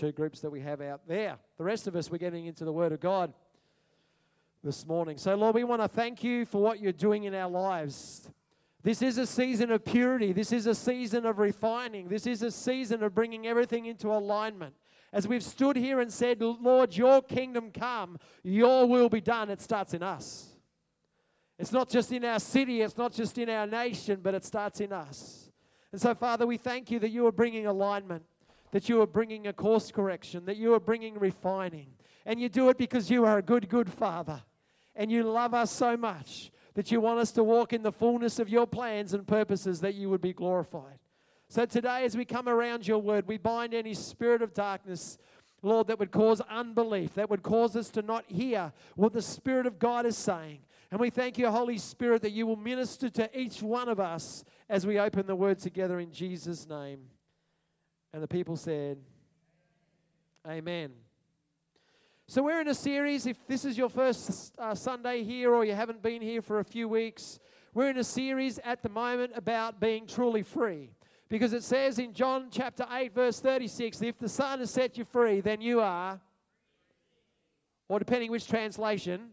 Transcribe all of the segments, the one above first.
two groups that we have out there. The rest of us, we're getting into the Word of God this morning. So, Lord, we want to thank you for what you're doing in our lives. This is a season of purity. This is a season of refining. This is a season of bringing everything into alignment. As we've stood here and said, Lord, your kingdom come, your will be done, it starts in us. It's not just in our city, it's not just in our nation, but it starts in us. And so, Father, we thank you that you are bringing alignment, that you are bringing a course correction, that you are bringing refining. And you do it because you are a good, good Father. And you love us so much that you want us to walk in the fullness of your plans and purposes, that you would be glorified. So today, as we come around your word, we bind any spirit of darkness, Lord, that would cause unbelief, that would cause us to not hear what the Spirit of God is saying. And we thank you, Holy Spirit, that you will minister to each one of us as we open the word together in Jesus' name. And the people said, Amen. So we're in a series. If this is your first Sunday here, or you haven't been here for a few weeks, we're in a series at the moment about being truly free. Because it says in John chapter 8, verse 36, if the Son has set you free, then you are, or depending which translation.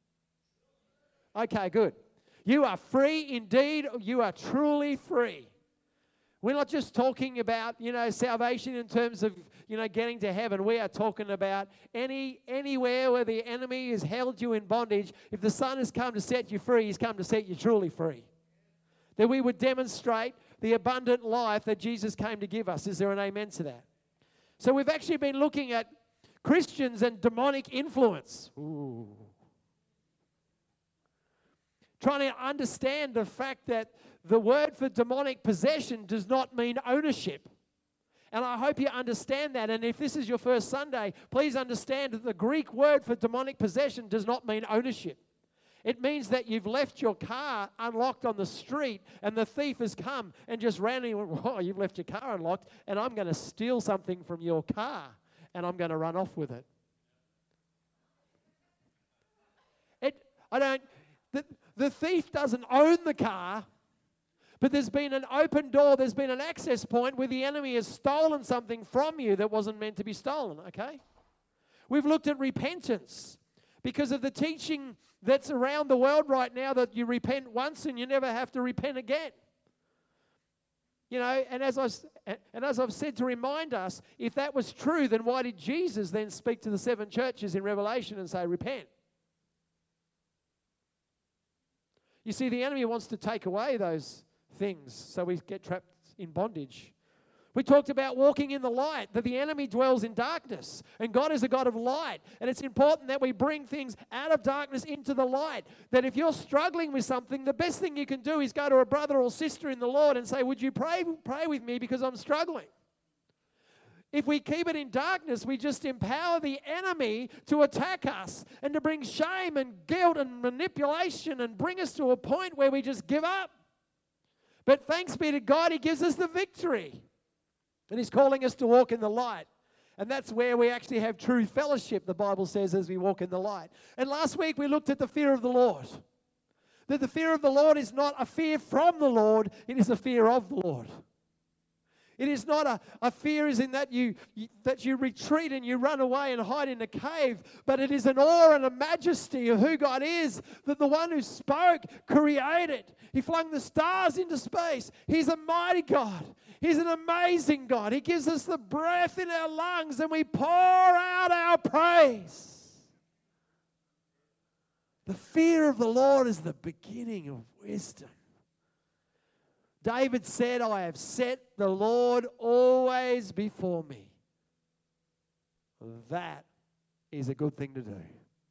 Okay, good. You are free indeed. You are truly free. We're not just talking about, salvation in terms of, getting to heaven. We are talking about anywhere where the enemy has held you in bondage. If the Son has come to set you free, he's come to set you truly free. That we would demonstrate the abundant life that Jesus came to give us. Is there an amen to that? So we've actually been looking at Christians and demonic influence. Ooh. Trying to understand the fact that the word for demonic possession does not mean ownership. And I hope you understand that. And if this is your first Sunday, please understand that the Greek word for demonic possession does not mean ownership. It means that you've left your car unlocked on the street and the thief has come and just randomly went, oh, you've left your car unlocked and I'm going to steal something from your car and I'm going to run off with it. The thief doesn't own the car, but there's been an open door, there's been an access point where the enemy has stolen something from you that wasn't meant to be stolen, okay? We've looked at repentance because of the teaching that's around the world right now that you repent once and you never have to repent again. And as I've said to remind us, if that was true, then why did Jesus then speak to the 7 churches in Revelation and say, repent? You see, the enemy wants to take away those things so we get trapped in bondage. We talked about walking in the light, that the enemy dwells in darkness, and God is a God of light. And it's important that we bring things out of darkness into the light. That if you're struggling with something, the best thing you can do is go to a brother or sister in the Lord and say, would you pray with me because I'm struggling? If we keep it in darkness, we just empower the enemy to attack us and to bring shame and guilt and manipulation and bring us to a point where we just give up. But thanks be to God, he gives us the victory. And he's calling us to walk in the light. And that's where we actually have true fellowship, the Bible says, as we walk in the light. And last week we looked at the fear of the Lord. That the fear of the Lord is not a fear from the Lord, it is a fear of the Lord. It is not a fear as in that you retreat and you run away and hide in a cave, but it is an awe and a majesty of who God is, that the one who spoke created. He flung the stars into space. He's a mighty God. He's an amazing God. He gives us the breath in our lungs and we pour out our praise. The fear of the Lord is the beginning of wisdom. David said, I have set the Lord always before me. That is a good thing to do.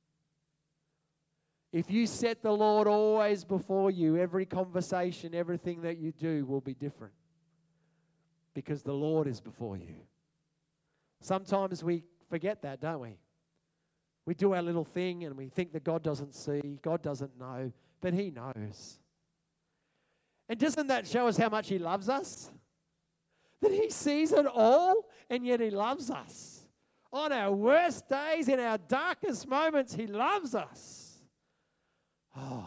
If you set the Lord always before you, every conversation, everything that you do will be different. Because the Lord is before you. Sometimes we forget that, don't we? We do our little thing and we think that God doesn't see, God doesn't know, but he knows. And doesn't that show us how much he loves us? That he sees it all and yet he loves us. On our worst days, in our darkest moments, he loves us. Oh,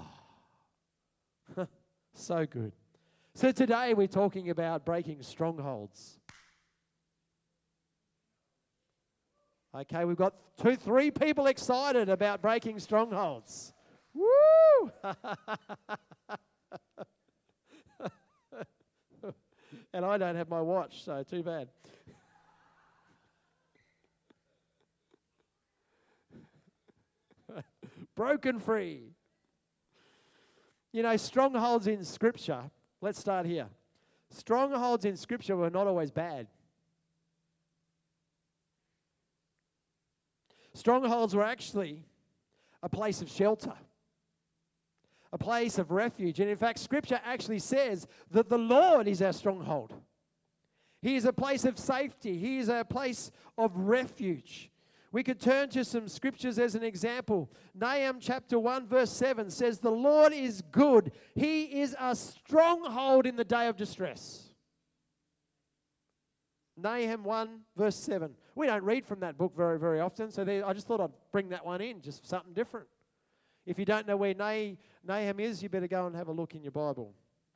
so good. So today we're talking about breaking strongholds. Okay, we've got 3 people excited about breaking strongholds. Woo! And I don't have my watch, so too bad. Broken free. You know, strongholds in Scripture, let's start here. Strongholds in Scripture were not always bad. Strongholds were actually a place of shelter, a place of refuge. And in fact, Scripture actually says that the Lord is our stronghold. He is a place of safety. He is a place of refuge. We could turn to some scriptures as an example. Nahum chapter 1 verse 7 says, "The Lord is good. He is a stronghold in the day of distress." Nahum 1 verse 7. We don't read from that book very, very often, so I just thought I'd bring that one in, just something different. If you don't know where Nahum is, you better go and have a look in your Bible.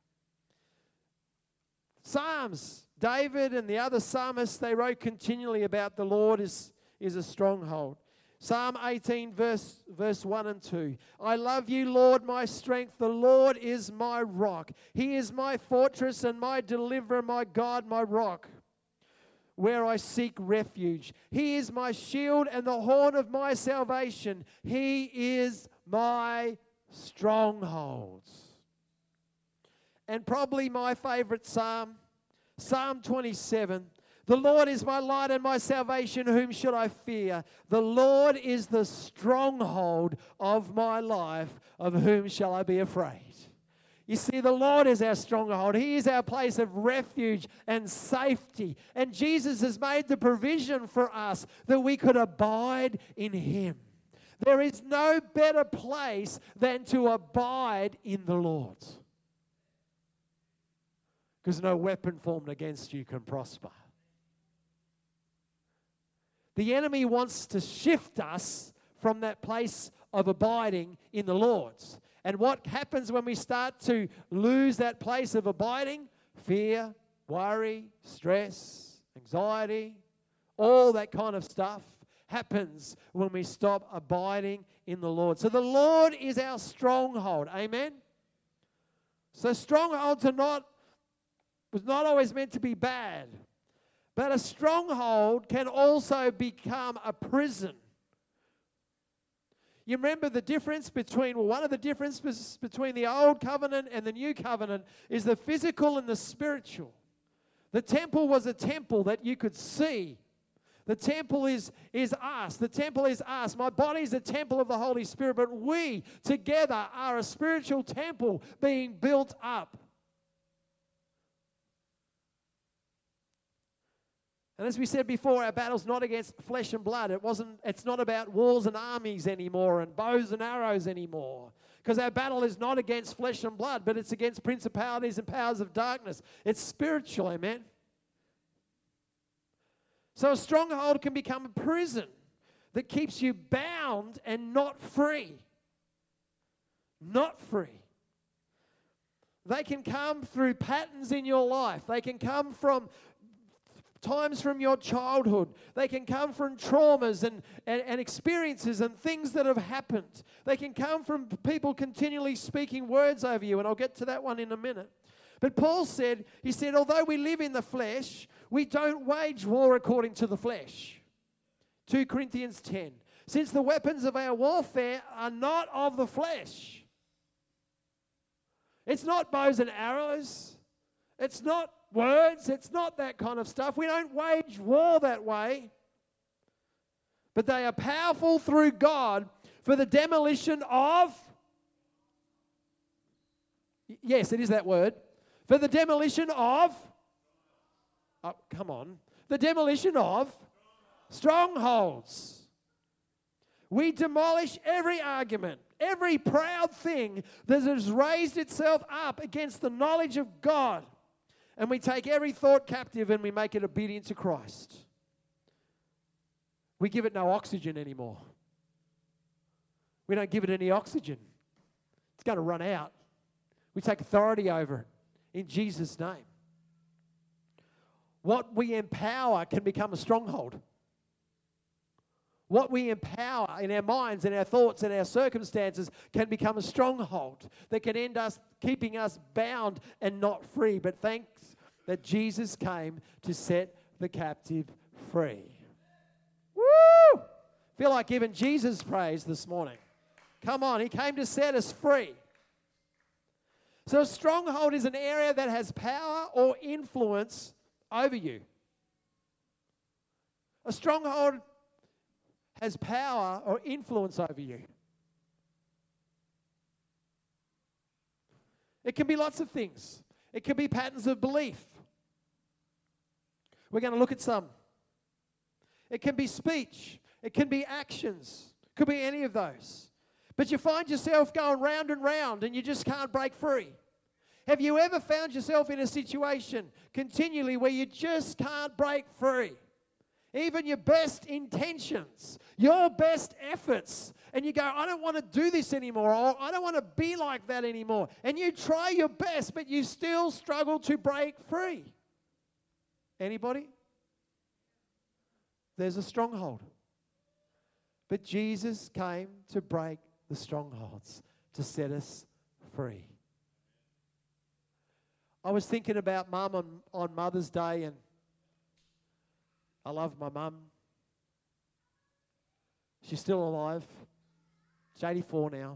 Psalms, David and the other psalmists, they wrote continually about the Lord is a stronghold. Psalm 18, verse 1 and 2. "I love you, Lord, my strength. The Lord is my rock. He is my fortress and my deliverer, my God, my rock, where I seek refuge. He is my shield and the horn of my salvation. He is my stronghold." And probably my favorite psalm, Psalm 27. "The Lord is my light and my salvation. Whom should I fear? The Lord is the stronghold of my life. Of whom shall I be afraid?" You see, the Lord is our stronghold. He is our place of refuge and safety. And Jesus has made the provision for us that we could abide in Him. There is no better place than to abide in the Lord, because no weapon formed against you can prosper. The enemy wants to shift us from that place of abiding in the Lord. And what happens when we start to lose that place of abiding? Fear, worry, stress, anxiety, all that kind of stuff happens when we stop abiding in the Lord. So the Lord is our stronghold. Amen? So strongholds was not always meant to be bad. But a stronghold can also become a prison. You remember the difference between, one of the differences between the old covenant and the new covenant is the physical and the spiritual. The temple was a temple that you could see. The temple is us. The temple is us. My body is a temple of the Holy Spirit, but we together are a spiritual temple being built up. And as we said before, our battle's not against flesh and blood. It's not about walls and armies anymore and bows and arrows anymore. Because our battle is not against flesh and blood, but it's against principalities and powers of darkness. It's spiritual, amen? So a stronghold can become a prison that keeps you bound and not free. Not free. They can come through patterns in your life. They can come from times from your childhood. They can come from traumas and experiences and things that have happened. They can come from people continually speaking words over you, and I'll get to that one in a minute. But Paul said, although we live in the flesh, we don't wage war according to the flesh. 2 Corinthians 10. Since the weapons of our warfare are not of the flesh. It's not bows and arrows. It's not words. It's not that kind of stuff. We don't wage war that way. But they are powerful through God for the demolition of... Yes, it is that word. For the demolition of... Oh, come on. The demolition of strongholds. We demolish every argument, every proud thing that has raised itself up against the knowledge of God. And we take every thought captive and we make it obedient to Christ. We give it no oxygen anymore. We don't give it any oxygen. It's going to run out. We take authority over it in Jesus' name. What we empower can become a stronghold. What we empower in our minds and our thoughts and our circumstances can become a stronghold that can end us keeping us bound and not free. But thanks that Jesus came to set the captive free. Woo! Feel like giving Jesus praise this morning. Come on, he came to set us free. So a stronghold is an area that has power or influence over you. A stronghold has power or influence over you. It can be lots of things. It can be patterns of belief. We're going to look at some. It can be speech. It can be actions. It could be any of those. But you find yourself going round and round and you just can't break free. Have you ever found yourself in a situation continually where you just can't break free? Even your best intentions, your best efforts, and you go, I don't want to do this anymore, or I don't want to be like that anymore. And you try your best, but you still struggle to break free. Anybody? There's a stronghold. But Jesus came to break the strongholds, to set us free. I was thinking about Mum on Mother's Day, and I love my mum. She's still alive. She's 84 now.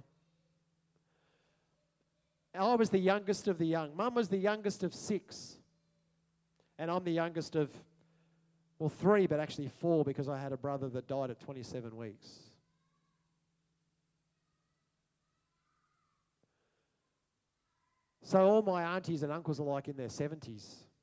I was the youngest of the young. Mum was the youngest of 6. And I'm the youngest of, 3, but actually 4, because I had a brother that died at 27 weeks. So all my aunties and uncles are like in their 70s,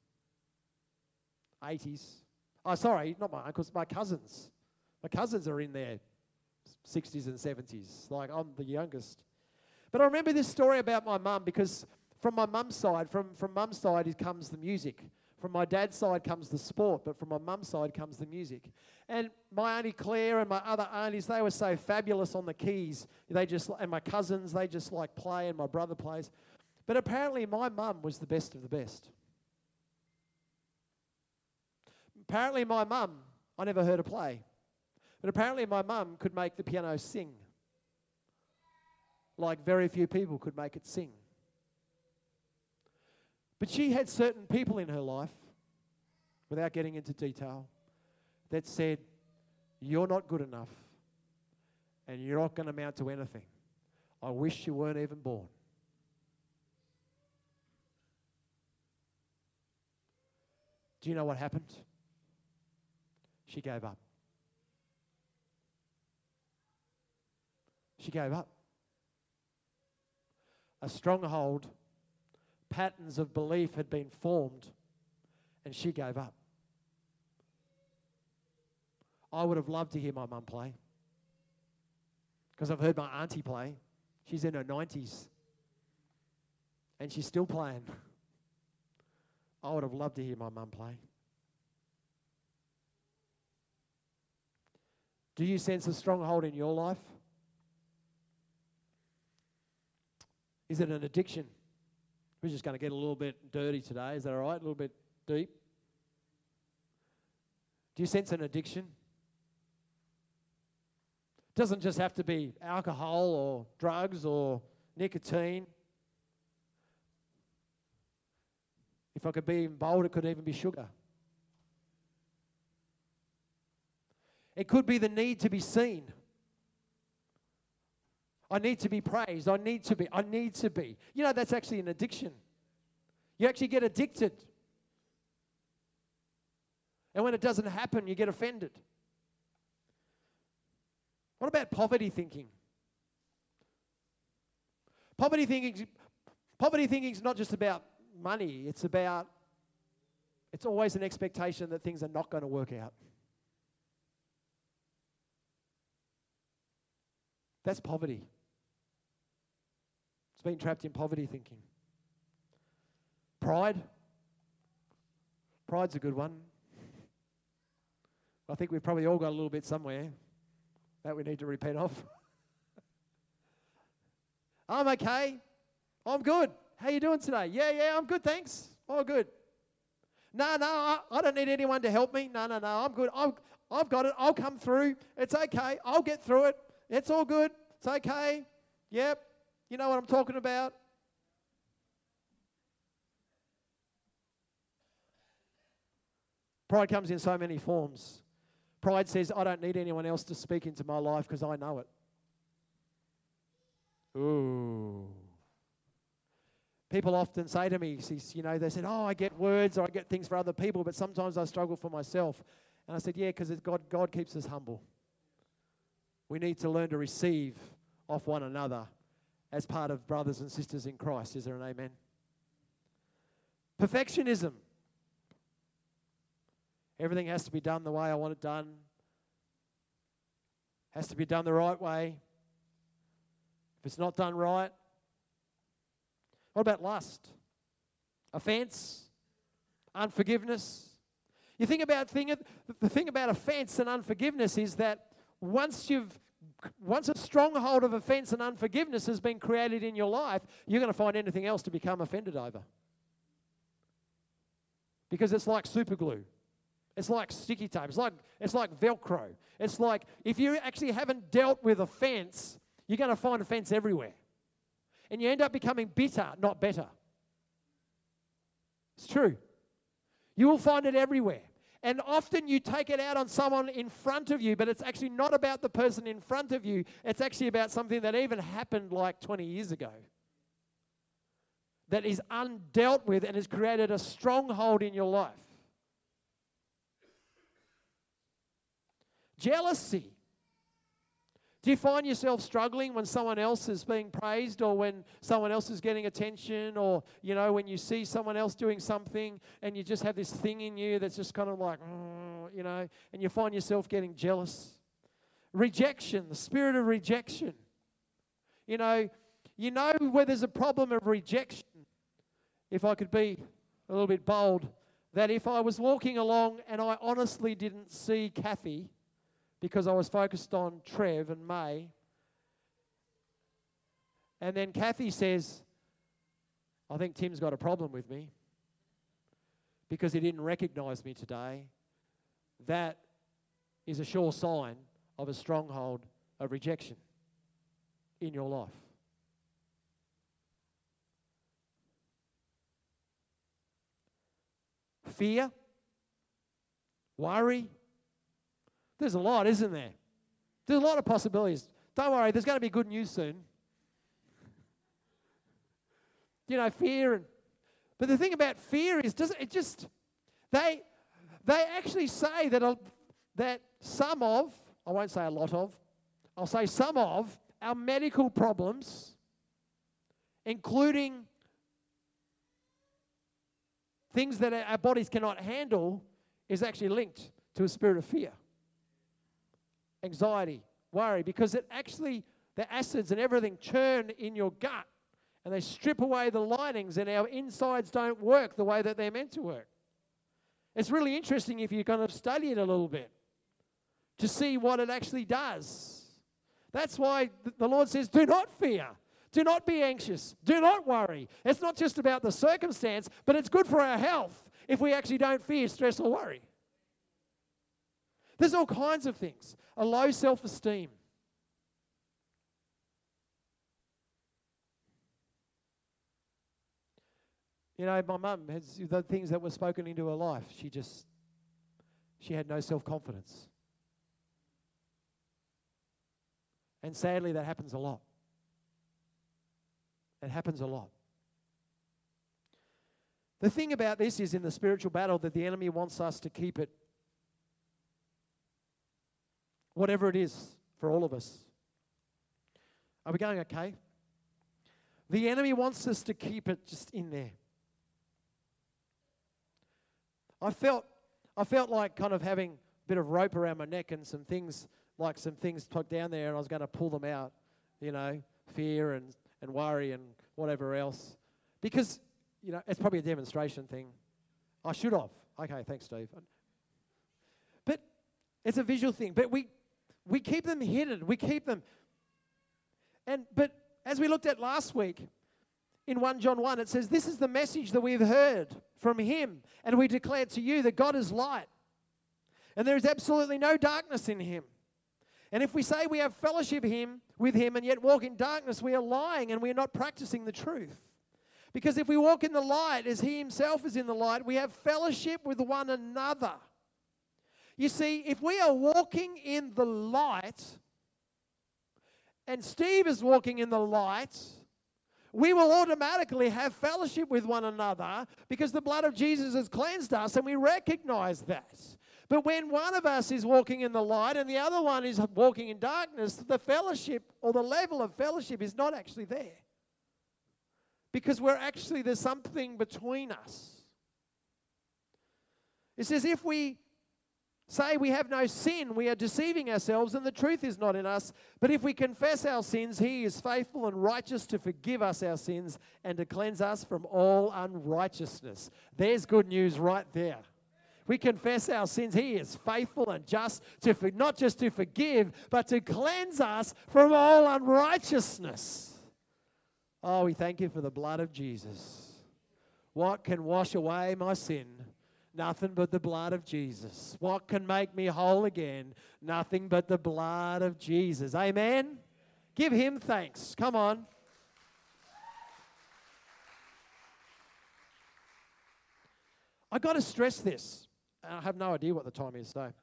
80s. Oh, sorry, not my uncles, my cousins. My cousins are in their 60s and 70s. Like, I'm the youngest. But I remember this story about my mum, because from my mum's side, from mum's side comes the music. From my dad's side comes the sport, but from my mum's side comes the music. And my Auntie Claire and my other aunties, they were so fabulous on the keys. And my cousins, they just like play, and my brother plays. But apparently my mum was the best of the best. Apparently my mum, I never heard her play, but apparently my mum could make the piano sing like very few people could make it sing. But she had certain people in her life, without getting into detail, that said, you're not good enough and you're not going to amount to anything. I wish you weren't even born. Do you know what happened? She gave up. She gave up. A stronghold, patterns of belief had been formed, and she gave up. I would have loved to hear my mum play, because I've heard my auntie play. She's in her 90s, and she's still playing. I would have loved to hear my mum play. Do you sense a stronghold in your life? Is it an addiction? We're just going to get a little bit dirty today. Is that all right? A little bit deep? Do you sense an addiction? It doesn't just have to be alcohol or drugs or nicotine. If I could be even bold, it could even be sugar. It could be the need to be seen. I need to be praised. I need to be. You know, that's actually an addiction. You actually get addicted. And when it doesn't happen, you get offended. What about poverty thinking? Poverty thinking is not just about money. It's always an expectation that things are not going to work out. That's poverty. It's being trapped in poverty thinking. Pride. Pride's a good one. I think we've probably all got a little bit somewhere that we need to repent of. I'm okay. I'm good. How you doing today? Yeah, I'm good, thanks. Oh, good. No, I don't need anyone to help me. No, I'm good. I've got it. I'll come through. It's okay. I'll get through it. It's all good. It's okay. Yep. You know what I'm talking about. Pride comes in so many forms. Pride says, I don't need anyone else to speak into my life because I know it. Ooh. People often say to me, they said, I get words or I get things for other people, but sometimes I struggle for myself. And I said, yeah, because God keeps us humble. We need to learn to receive off one another as part of brothers and sisters in Christ. Is there an amen? Perfectionism. Everything has to be done the way I want it done. Has to be done the right way. If it's not done right. What about lust? Offense? Unforgiveness? You think about the thing about offense and unforgiveness is that once a stronghold of offense and unforgiveness has been created in your life, you're going to find anything else to become offended over. Because it's like super glue. It's like sticky tape. It's like Velcro. It's like if you actually haven't dealt with offense, you're going to find offense everywhere. And you end up becoming bitter, not better. It's true. You will find it everywhere. And often you take it out on someone in front of you, but it's actually not about the person in front of you. It's actually about something that even happened like 20 years ago. That is undealt with and has created a stronghold in your life. Jealousy. Do you find yourself struggling when someone else is being praised or when someone else is getting attention or, when you see someone else doing something and you just have this thing in you that's just kind of like, and you find yourself getting jealous? Rejection, the spirit of rejection. You know where there's a problem of rejection, if I could be a little bit bold, that if I was walking along and I honestly didn't see Kathy, because I was focused on Trev and May. And then Kathy says, I think Tim's got a problem with me because he didn't recognize me today. That is a sure sign of a stronghold of rejection in your life. Fear, worry. There's a lot, isn't there? There's a lot of possibilities. Don't worry, there's going to be good news soon. Fear. But the thing about fear is, they actually say that some of, I won't say a lot of, I'll say some of our medical problems, including things that our bodies cannot handle, is actually linked to a spirit of fear. Anxiety, worry, because it actually, the acids and everything churn in your gut and they strip away the linings and our insides don't work the way that they're meant to work. It's really interesting if you kind of study it a little bit to see what it actually does. That's why the Lord says, do not fear. Do not be anxious. Do not worry. It's not just about the circumstance, but it's good for our health if we actually don't fear, stress, or worry. There's all kinds of things. A low self-esteem. My mum has the things that were spoken into her life. She had no self-confidence. And sadly, that happens a lot. It happens a lot. The thing about this is in the spiritual battle that the enemy wants us to keep it, whatever it is for all of us. Are we going okay? The enemy wants us to keep it just in there. I felt like kind of having a bit of rope around my neck and some things tucked down there, and I was going to pull them out, fear and worry and whatever else. Because, it's probably a demonstration thing. I should have. Okay, thanks, Steve. But it's a visual thing. But we keep them hidden. We keep them. But as we looked at last week, in 1 John 1, it says, this is the message that we've heard from him, and we declare to you that God is light. And there is absolutely no darkness in him. And if we say we have fellowship with him and yet walk in darkness, we are lying and we are not practicing the truth. Because if we walk in the light as he himself is in the light, we have fellowship with one another. You see, if we are walking in the light and Steve is walking in the light, we will automatically have fellowship with one another because the blood of Jesus has cleansed us and we recognize that. But when one of us is walking in the light and the other one is walking in darkness, the fellowship or the level of fellowship is not actually there. Because there's something between us. It says if we say we have no sin, we are deceiving ourselves and the truth is not in us. But if we confess our sins, he is faithful and righteous to forgive us our sins and to cleanse us from all unrighteousness. There's good news right there. We confess our sins. He is faithful and just to not just to forgive, but to cleanse us from all unrighteousness. Oh, we thank you for the blood of Jesus. What can wash away my sin? Nothing but the blood of Jesus. What can make me whole again? Nothing but the blood of Jesus. Amen? Give him thanks. Come on. I got to stress this. I have no idea what the time is, so.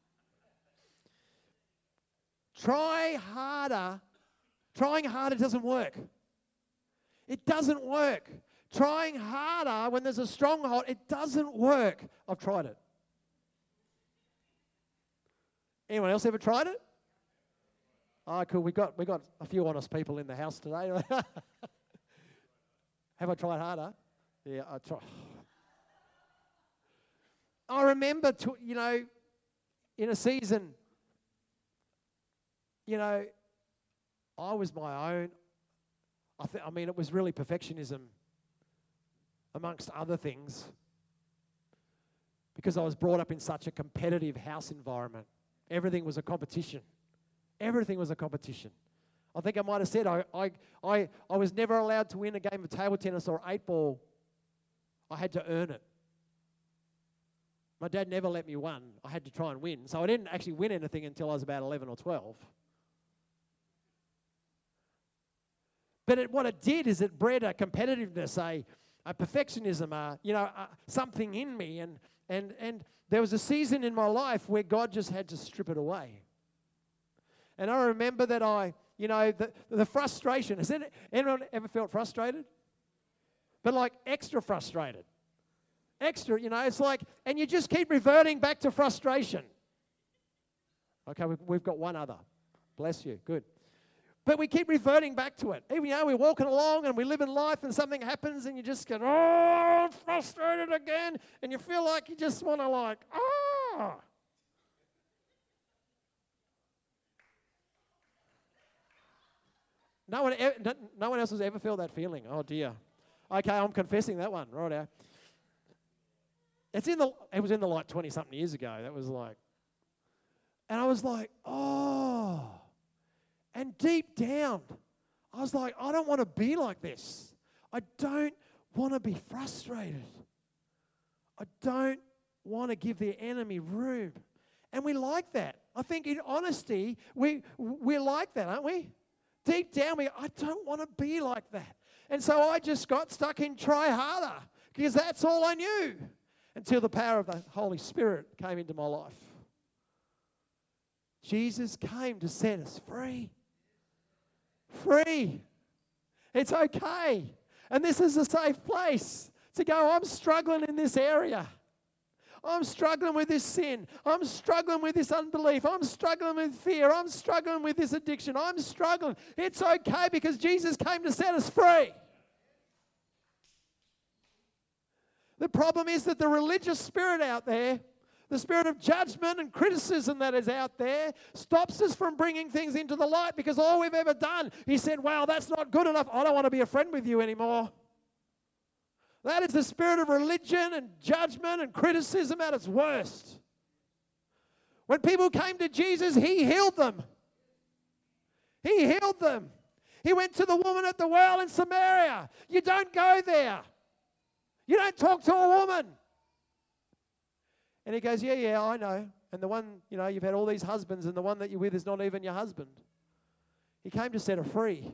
Trying harder doesn't work. It doesn't work. Trying harder when there's a stronghold, it doesn't work. I've tried it. Anyone else ever tried it? Oh, cool. We got a few honest people in the house today. Have I tried harder? Yeah, I tried. I remember, in a season, I was my own. It was really perfectionism amongst other things because I was brought up in such a competitive house environment. Everything was a competition. Everything was a competition. I think I might have said I was never allowed to win a game of table tennis or 8-ball. I had to earn it. My dad never let me win. I had to try and win. So I didn't actually win anything until I was about 11 or 12. But what it did is it bred a competitiveness, a perfectionism, something in me. And there was a season in my life where God just had to strip it away. And I remember that the frustration. Has anyone ever felt frustrated? But like extra frustrated. Extra, it's like, and you just keep reverting back to frustration. Okay, we've got one other. Bless you, good. But we keep reverting back to it. Even, we're walking along and we live in life and something happens and you just get, I'm frustrated again. And you feel like you just want to No one else has ever felt that feeling. Oh, dear. Okay, I'm confessing that one. Right now. It was in the light 20-something years ago. That was like, and I was like, oh. And deep down, I was like, I don't want to be like this. I don't want to be frustrated. I don't want to give the enemy room. And we like that. I think in honesty, we're like that, aren't we? Deep down, I don't want to be like that. And so I just got stuck in try harder because that's all I knew. Until the power of the Holy Spirit came into my life. Jesus came to set us free. Free. It's okay. And this is a safe place to go, I'm struggling in this area. I'm struggling with this sin. I'm struggling with this unbelief. I'm struggling with fear. I'm struggling with this addiction. I'm struggling. It's okay because Jesus came to set us free. The problem is that the religious spirit out there, the spirit of judgment and criticism that is out there, stops us from bringing things into the light because all we've ever done, he said, wow, that's not good enough. I don't want to be a friend with you anymore. That is the spirit of religion and judgment and criticism at its worst. When people came to Jesus, he healed them. He healed them. He went to the woman at the well in Samaria. You don't go there. You don't talk to a woman. And he goes, yeah, I know. and the one, you've had all these husbands, and the one that you're with is not even your husband. He came to set her free.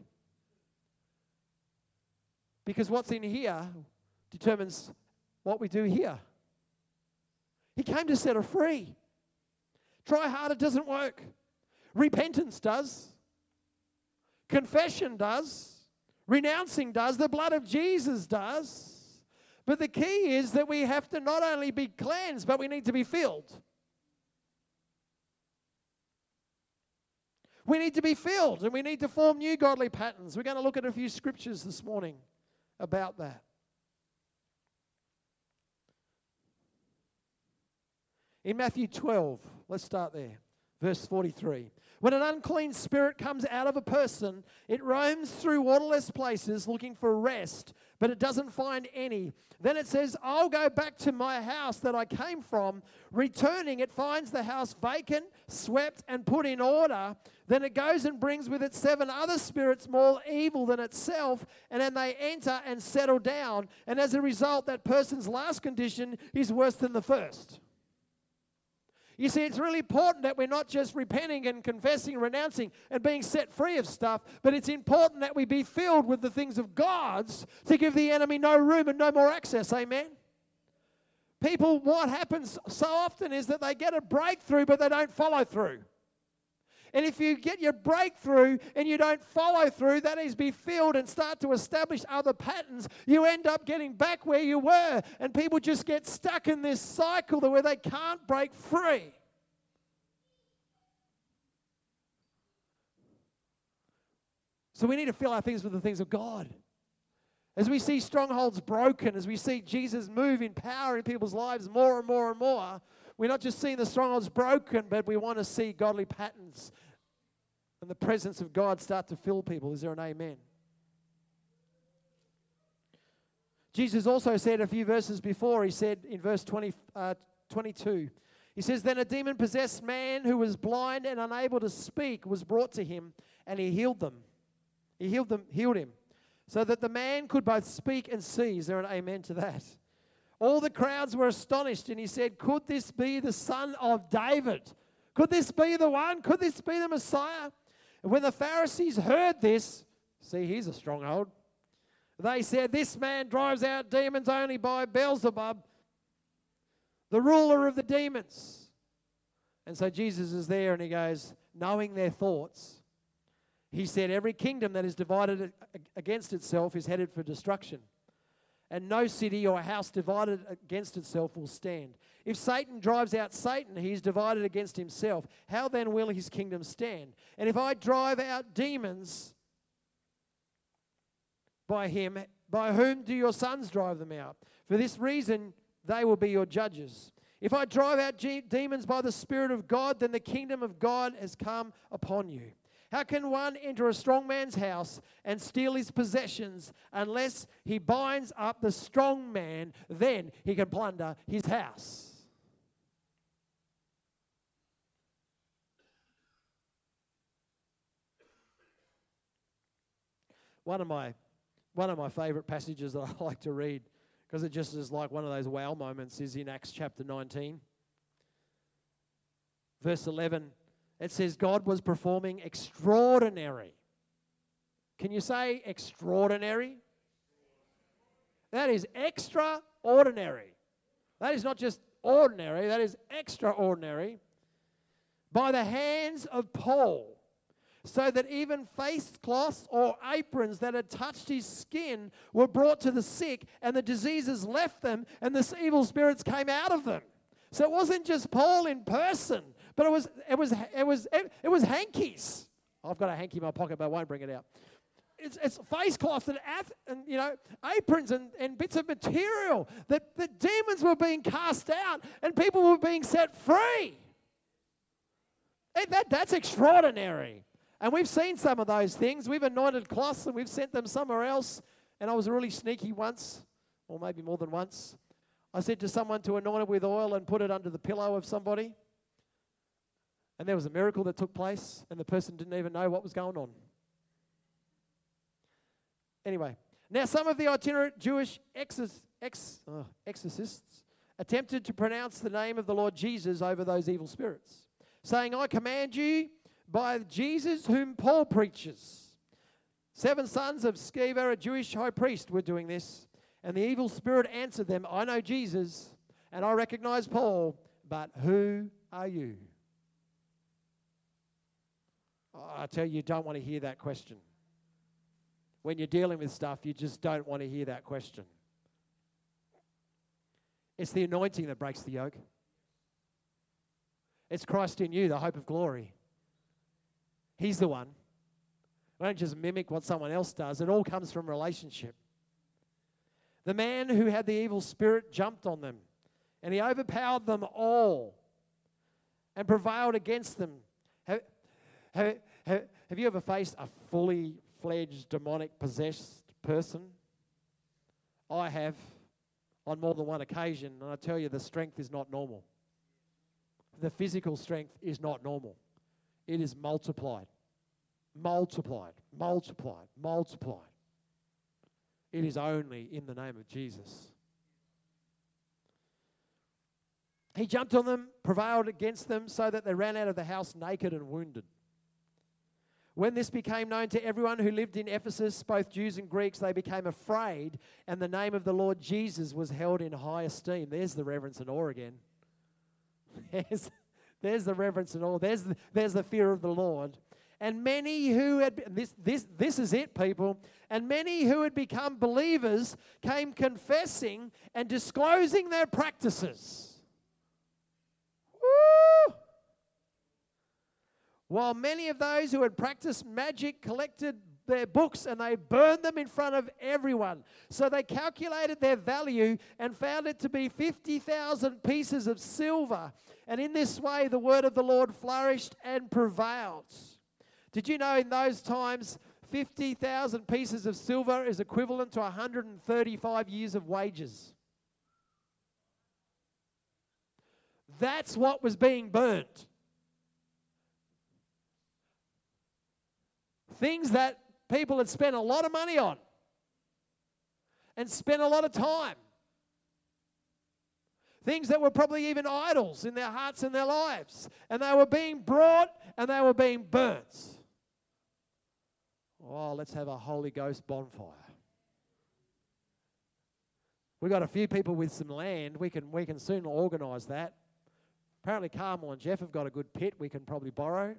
Because what's in here determines what we do here. He came to set her free. Try harder doesn't work. Repentance does. Confession does. Renouncing does. The blood of Jesus does. But the key is that we have to not only be cleansed, but we need to be filled. We need to be filled, and we need to form new godly patterns. We're going to look at a few scriptures this morning about that. In Matthew 12, let's start there, verse 43. When an unclean spirit comes out of a person, it roams through waterless places looking for rest, but it doesn't find any. Then it says, I'll go back to my house that I came from. Returning, it finds the house vacant, swept, and put in order. Then it goes and brings with it 7 other spirits more evil than itself, and then they enter and settle down. And as a result, that person's last condition is worse than the first. You see, it's really important that we're not just repenting and confessing, renouncing, and being set free of stuff, but it's important that we be filled with the things of God's to give the enemy no room and no more access. Amen? People, what happens so often is that they get a breakthrough, but they don't follow through. And if you get your breakthrough and you don't follow through, that is, be filled and start to establish other patterns, you end up getting back where you were. And people just get stuck in this cycle where they can't break free. So we need to fill our things with the things of God. As we see strongholds broken, as we see Jesus move in power in people's lives more and more and more, we're not just seeing the strongholds broken, but we want to see godly patterns and the presence of God start to fill people. Is there an amen? Jesus also said a few verses before, he said in verse 22, he says, Then a demon-possessed man who was blind and unable to speak was brought to him, and he healed them. He healed him, so that the man could both speak and see. Is there an amen to that? All the crowds were astonished, and he said, Could this be the son of David? Could this be the one? Could this be the Messiah? And when the Pharisees heard this, see, here's a stronghold. They said, This man drives out demons only by Beelzebub, the ruler of the demons. And so Jesus is there, and he goes, knowing their thoughts, he said, Every kingdom that is divided against itself is headed for destruction. And no city or house divided against itself will stand. If Satan drives out Satan, he is divided against himself. How then will his kingdom stand? And if I drive out demons by him, by whom do your sons drive them out? For this reason, they will be your judges. If I drive out demons by the Spirit of God, then the kingdom of God has come upon you. How can one enter a strong man's house and steal his possessions unless he binds up the strong man? Then he can plunder his house. One of my favorite passages that I like to read, because it just is like one of those wow moments, is in Acts chapter 19. Verse 11. It says God was performing extraordinary. Can you say extraordinary? That is extraordinary. That is not just ordinary, that is extraordinary. By the hands of Paul, so that even face cloths or aprons that had touched his skin were brought to the sick, and the diseases left them, and the evil spirits came out of them. So it wasn't just Paul in person, but it was hankies. I've got a hanky in my pocket, but I won't bring it out. It's face cloths and aprons and bits of material that the demons were being cast out and people were being set free. That's extraordinary. And we've seen some of those things. We've anointed cloths and we've sent them somewhere else. And I was really sneaky once, or maybe more than once. I said to someone to anoint it with oil and put it under the pillow of somebody. And there was a miracle that took place, and the person didn't even know what was going on. Anyway, now some of the itinerant Jewish exorcists attempted to pronounce the name of the Lord Jesus over those evil spirits, saying, I command you by Jesus whom Paul preaches. 7 sons of Sceva, a Jewish high priest, were doing this. And the evil spirit answered them, I know Jesus, and I recognize Paul, but who are you? I tell you, you don't want to hear that question. When you're dealing with stuff, you just don't want to hear that question. It's the anointing that breaks the yoke. It's Christ in you, the hope of glory. He's the one. Don't just mimic what someone else does. It all comes from relationship. The man who had the evil spirit jumped on them, and he overpowered them all and prevailed against them. Have you ever faced a fully fledged demonic possessed person? I have on more than one occasion, and I tell you the strength is not normal. The physical strength is not normal. It is multiplied. Multiplied, multiplied, multiplied. It is only in the name of Jesus. He jumped on them, prevailed against them, so that they ran out of the house naked and wounded. When this became known to everyone who lived in Ephesus, both Jews and Greeks, they became afraid, and the name of the Lord Jesus was held in high esteem. There's the reverence and awe again. There's the reverence and awe. There's the fear of the Lord. And many who had, this is it, people, and many who had become believers came confessing and disclosing their practices. Woo! While many of those who had practiced magic collected their books and they burned them in front of everyone. So they calculated their value and found it to be 50,000 pieces of silver. And in this way the word of the Lord flourished and prevailed. Did you know in those times 50,000 pieces of silver is equivalent to 135 years of wages? That's what was being burnt. Things that people had spent a lot of money on and spent a lot of time. Things that were probably even idols in their hearts and their lives. And they were being brought and they were being burnt. Oh, let's have a Holy Ghost bonfire. We've got a few people with some land. We can soon organise that. Apparently Carmel and Jeff have got a good pit we can probably borrow.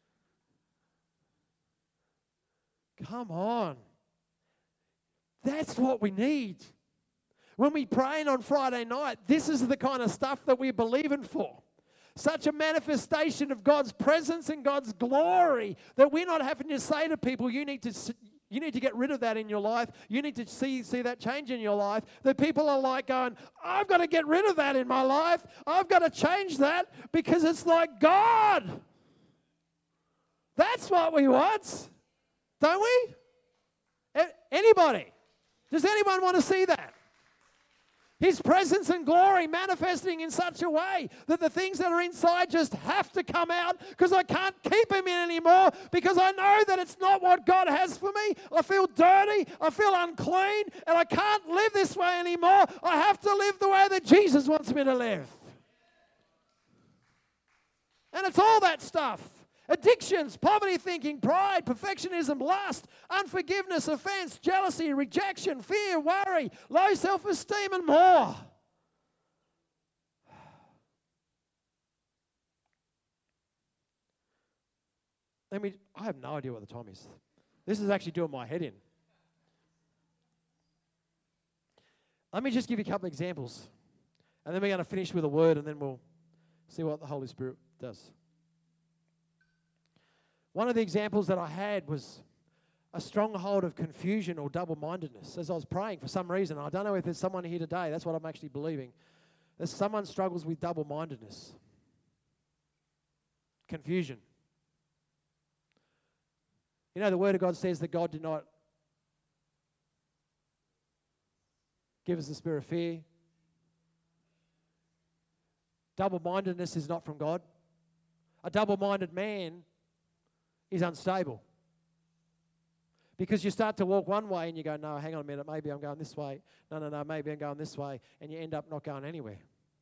Come on. That's what we need. When we praying on Friday night, this is the kind of stuff that we're believing for. Such a manifestation of God's presence and God's glory that we're not having to say to people, you need to get rid of that in your life. You need to see that change in your life. That people are like going, I've got to get rid of that in my life. I've got to change that because it's like God. That's what we want. Don't we? Anybody? Does anyone want to see that? His presence and glory manifesting in such a way that the things that are inside just have to come out because I can't keep him in anymore because I know that it's not what God has for me. I feel dirty, I feel unclean, and I can't live this way anymore. I have to live the way that Jesus wants me to live. And it's all that stuff. Addictions, poverty thinking, pride, perfectionism, lust, unforgiveness, offense, jealousy, rejection, fear, worry, low self-esteem, and more. I have no idea what the time is. This is actually doing my head in. Let me just give you a couple of examples. And then we're going to finish with a word and then we'll see what the Holy Spirit does. One of the examples that I had was a stronghold of confusion or double-mindedness. As I was praying, for some reason, I don't know if there's someone here today, that's what I'm actually believing, that someone struggles with double-mindedness, confusion. You know, the Word of God says that God did not give us the spirit of fear. Double-mindedness is not from God. A double-minded man is unstable. Because you start to walk one way and you go, no, hang on a minute, maybe I'm going this way. No, maybe I'm going this way. And you end up not going anywhere.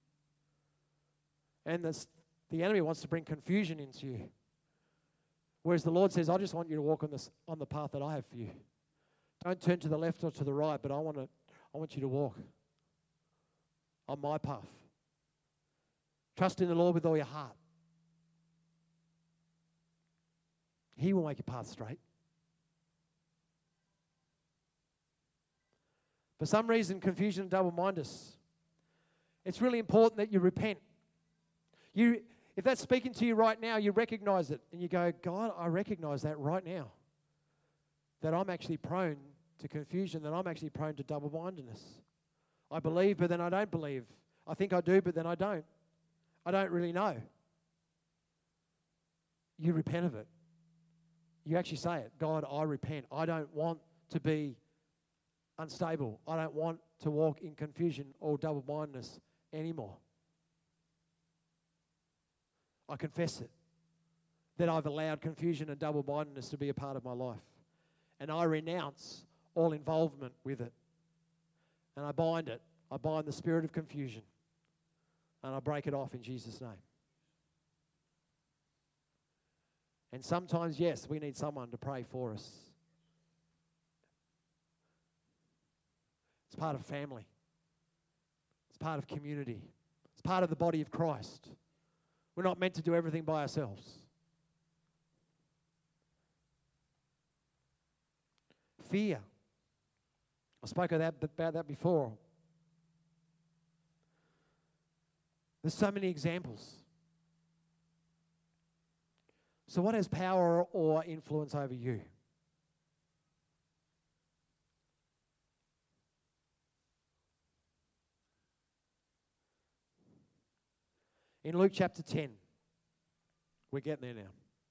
And the enemy wants to bring confusion into you. Whereas the Lord says, I just want you to walk on the path that I have for you. Don't turn to the left or to the right, but I want you to walk on my path. Trust in the Lord with all your heart. He will make your path straight. For some reason, confusion and double-mindedness us. It's really important that you repent. If that's speaking to you right now, you recognize it and you go, God, I recognize that right now. That I'm actually prone to confusion, that I'm actually prone to double-mindedness. I believe, but then I don't believe. I think I do, but then I don't. I don't really know. You repent of it. You actually say it. God, I repent. I don't want to be unstable. I don't want to walk in confusion or double-mindedness anymore. I confess it, that I've allowed confusion and double-mindedness to be a part of my life. And I renounce all involvement with it. And I bind it. I bind the spirit of confusion. And I break it off in Jesus' name. And sometimes, yes, we need someone to pray for us. It's part of family. It's part of community. It's part of the body of Christ. We're not meant to do everything by ourselves. Fear. I spoke about that before. There's so many examples. So what has power or influence over you? In Luke chapter 10, we're getting there now.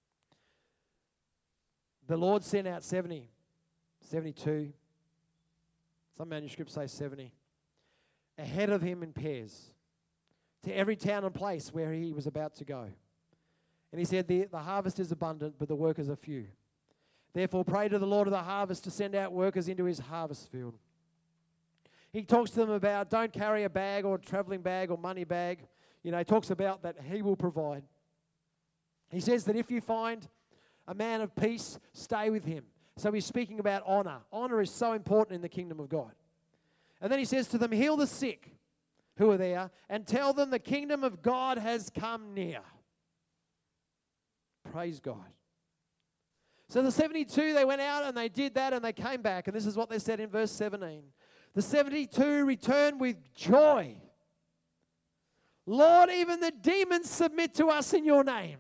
The Lord sent out 70, 72, some manuscripts say 70, ahead of him in pairs, to every town and place where he was about to go. And he said, the harvest is abundant, but the workers are few. Therefore pray to the Lord of the harvest to send out workers into his harvest field. He talks to them about don't carry a bag or a traveling bag or money bag. He talks about that he will provide. He says that if you find a man of peace, stay with him. So he's speaking about honor. Honor is so important in the kingdom of God. And then he says to them, heal the sick who are there and tell them the kingdom of God has come near. Praise God. So the 72, they went out and they did that and they came back. And this is what they said in verse 17. The 72 returned with joy. Lord, even the demons submit to us in your name.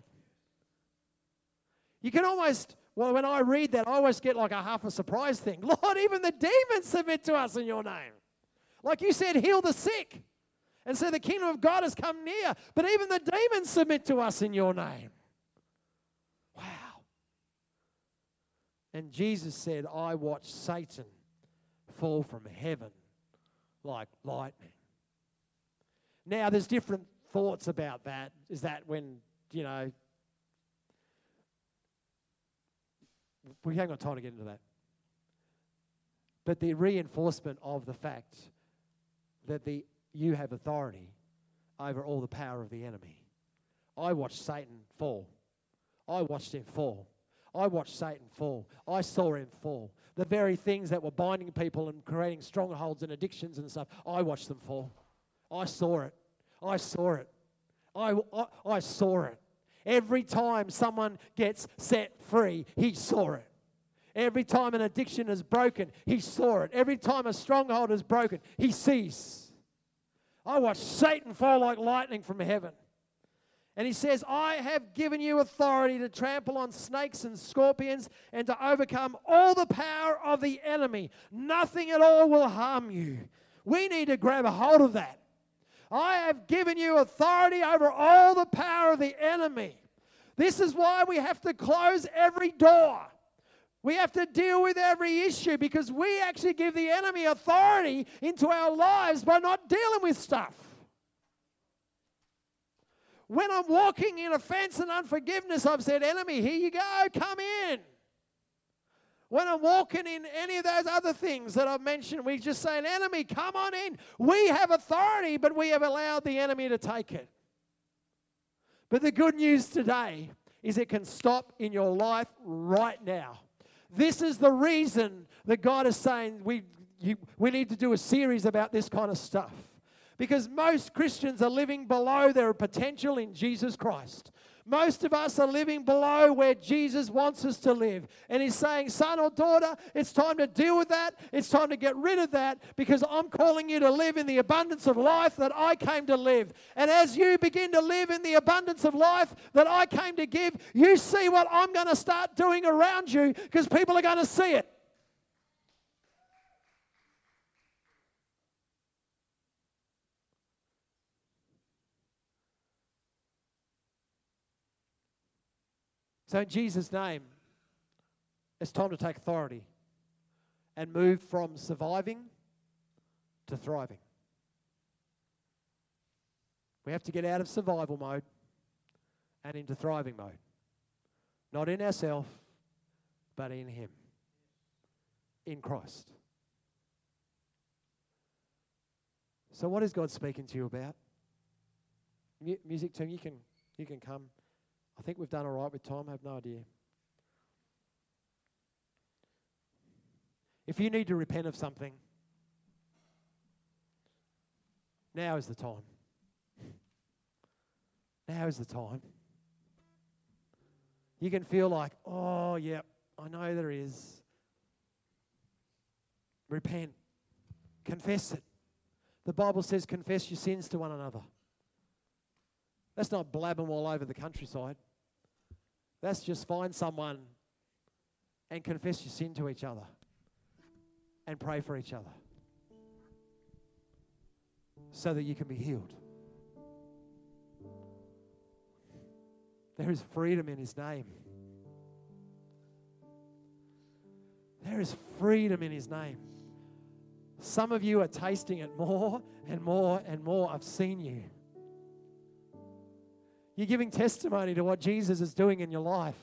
You can almost, when I read that, I always get like a half a surprise thing. Lord, even the demons submit to us in your name. Like you said, heal the sick. And so the kingdom of God has come near. But even the demons submit to us in your name. Wow. And Jesus said, I watched Satan fall from heaven like lightning. Now, there's different thoughts about that. Is that when, we haven't got time to get into that. But the reinforcement of the fact that you have authority over all the power of the enemy. I watched Satan fall. I watched him fall. I watched Satan fall. I saw him fall. The very things that were binding people and creating strongholds and addictions and stuff, I watched them fall. I saw it. I saw it. I saw it. Every time someone gets set free, he saw it. Every time an addiction is broken, he saw it. Every time a stronghold is broken, he sees. I watched Satan fall like lightning from heaven. And he says, I have given you authority to trample on snakes and scorpions and to overcome all the power of the enemy. Nothing at all will harm you. We need to grab a hold of that. I have given you authority over all the power of the enemy. This is why we have to close every door. We have to deal with every issue because we actually give the enemy authority into our lives by not dealing with stuff. When I'm walking in offense and unforgiveness, I've said, enemy, here you go, come in. When I'm walking in any of those other things that I've mentioned, we just say, enemy, come on in. We have authority, but we have allowed the enemy to take it. But the good news today is it can stop in your life right now. This is the reason that God is saying we need to do a series about this kind of stuff. Because most Christians are living below their potential in Jesus Christ. Most of us are living below where Jesus wants us to live. And He's saying, son or daughter, it's time to deal with that. It's time to get rid of that, because I'm calling you to live in the abundance of life that I came to live. And as you begin to live in the abundance of life that I came to give, you see what I'm going to start doing around you, because people are going to see it. So in Jesus' name, it's time to take authority and move from surviving to thriving. We have to get out of survival mode and into thriving mode. Not in ourselves, but in Him. In Christ. So what is God speaking to you about? Music team, you can come. I think we've done all right with time. I have no idea. If you need to repent of something, now is the time. Now is the time. You can feel like, oh, yeah, I know there is. Repent. Confess it. The Bible says confess your sins to one another. That's not blab them all over the countryside. That's just find someone and confess your sin to each other and pray for each other so that you can be healed. There is freedom in His name. There is freedom in His name. Some of you are tasting it more and more and more. I've seen you. You're giving testimony to what Jesus is doing in your life.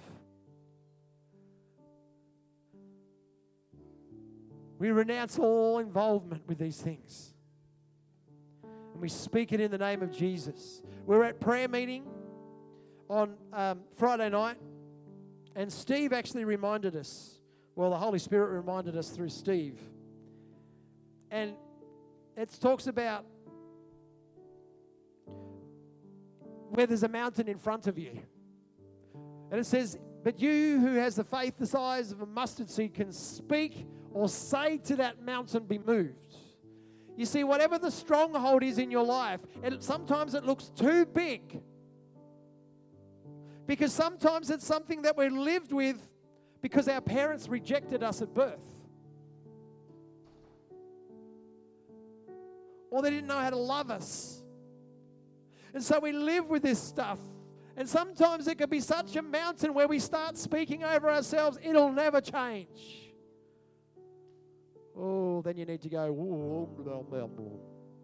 We renounce all involvement with these things. And we speak it in the name of Jesus. We're at prayer meeting on Friday night, and Steve actually reminded us, well, the Holy Spirit reminded us through Steve. And it talks about where there's a mountain in front of you. And it says, but you who has the faith the size of a mustard seed can speak or say to that mountain, be moved. You see, whatever the stronghold is in your life, sometimes it looks too big. Because sometimes it's something that we lived with because our parents rejected us at birth. Or they didn't know how to love us. And so we live with this stuff. And sometimes it can be such a mountain where we start speaking over ourselves, it'll never change. Oh, then you need to go, blah, blah, blah.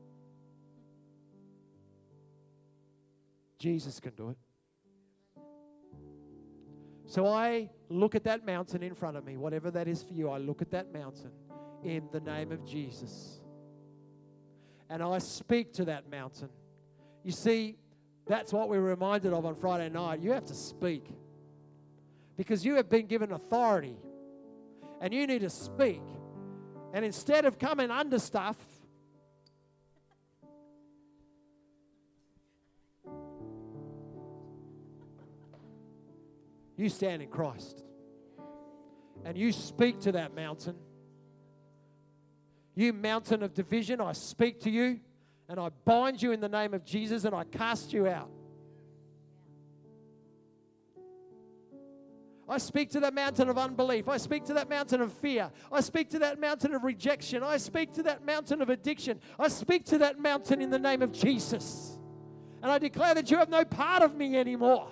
Jesus can do it. So I look at that mountain in front of me, whatever that is for you, I look at that mountain in the name of Jesus. And I speak to that mountain. You see, that's what we're reminded of on Friday night. You have to speak. Because you have been given authority. And you need to speak. And instead of coming under stuff, you stand in Christ. And you speak to that mountain. You mountain of division, I speak to you. And I bind you in the name of Jesus and I cast you out. I speak to that mountain of unbelief. I speak to that mountain of fear. I speak to that mountain of rejection. I speak to that mountain of addiction. I speak to that mountain in the name of Jesus. And I declare that you have no part of me anymore.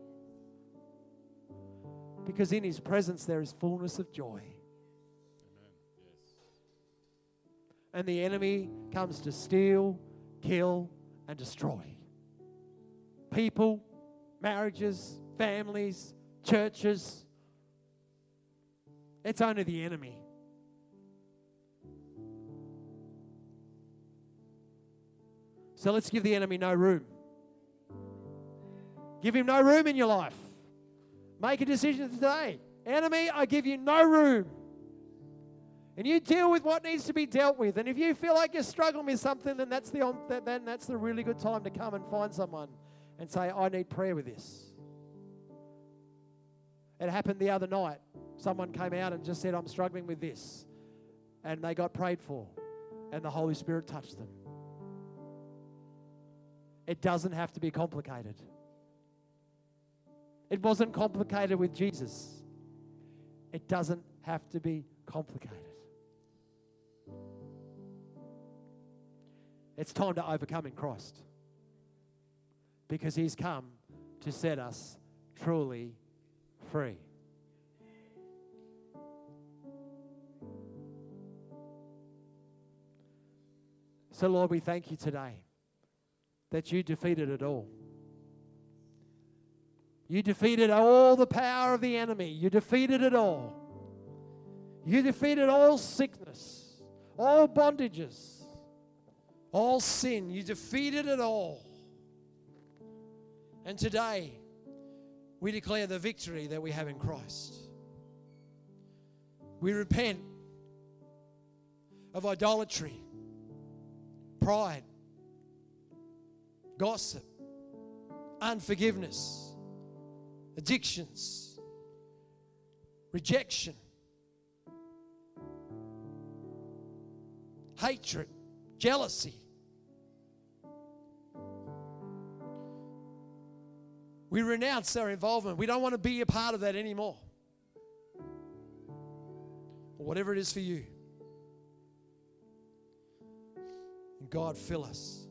Because in His presence there is fullness of joy. And the enemy comes to steal, kill, and destroy. People, marriages, families, churches. It's only the enemy. So let's give the enemy no room. Give him no room in your life. Make a decision today. Enemy, I give you no room. And you deal with what needs to be dealt with. And if you feel like you're struggling with something, then that's the really good time to come and find someone and say, I need prayer with this. It happened the other night. Someone came out and just said, I'm struggling with this. And they got prayed for. And the Holy Spirit touched them. It doesn't have to be complicated. It wasn't complicated with Jesus. It doesn't have to be complicated. It's time to overcome in Christ. Because he's come to set us truly free. So Lord, we thank you today that you defeated it all. You defeated all the power of the enemy. You defeated it all. You defeated all sickness, all bondages, all sin. You defeated it all. And today, we declare the victory that we have in Christ. We repent of idolatry, pride, gossip, unforgiveness, addictions, rejection, hatred, jealousy. We renounce our involvement. We don't want to be a part of that anymore. Or whatever it is for you. And God, fill us.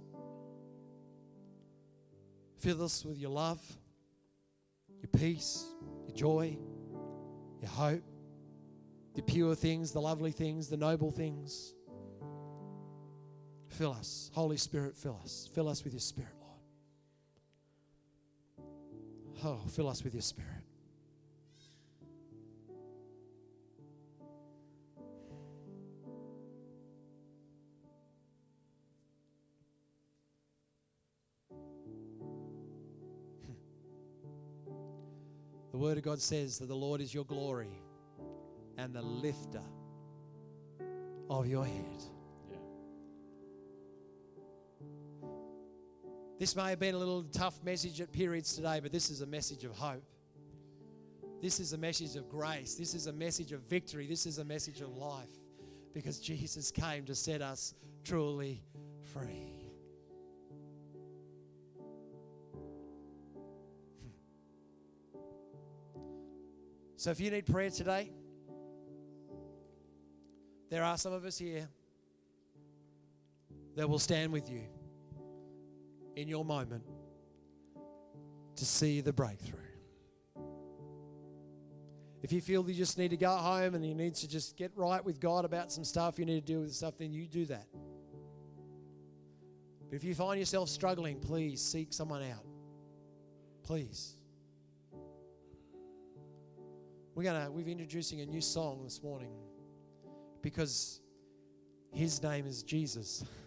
Fill us with your love, your peace, your joy, your hope, the pure things, the lovely things, the noble things. Fill us. Holy Spirit, fill us. Fill us with your Spirit, Lord. Oh, fill us with your Spirit. The Word of God says that the Lord is your glory and the lifter of your head. Yeah. This may have been a little tough message at periods today, but this is a message of hope. This is a message of grace. This is a message of victory. This is a message of life, because Jesus came to set us truly free. So if you need prayer today, there are some of us here that will stand with you in your moment to see the breakthrough. If you feel you just need to go home and you need to just get right with God about some stuff, you need to deal with stuff, then you do that. But if you find yourself struggling, please seek someone out. Please. We're introducing a new song this morning because his name is Jesus.